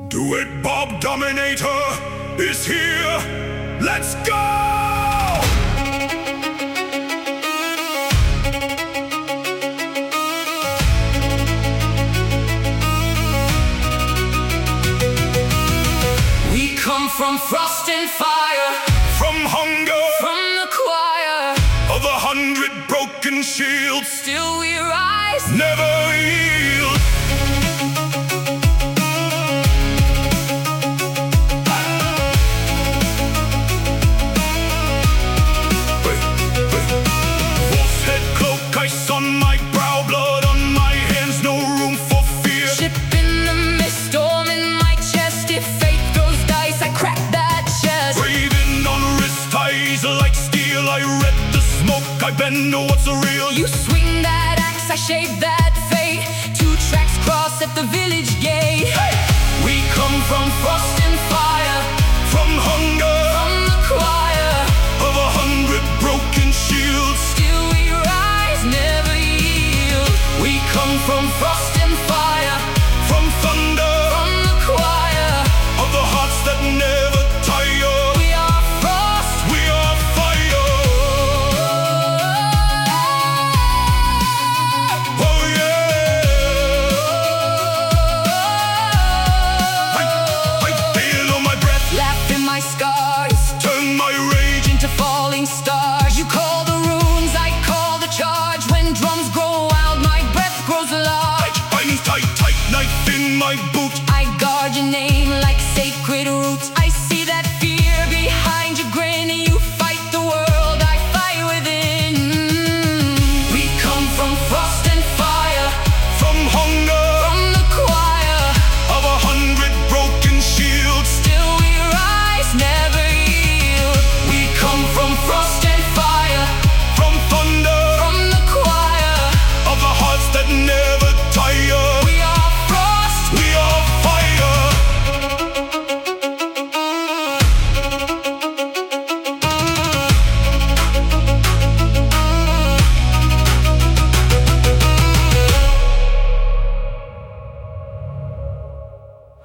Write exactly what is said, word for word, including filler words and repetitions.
Do it, Bob Dominator is here. Let's go! We come from frost and fire, From hunger, from the choir. of a hundred broken shields, Still we rise, never yield. Wait, wait. Wolf's head cloak, ice on my brow, blood on my hands, no room for fear. ship in the mist, storm in my chest. If fate throws dice, I crack that chest. Raven on wrist, eyes like steel. I read the smoke, I bend, know what's real. You swing that axe, I shave that fate. Two tracks cross at the village gate.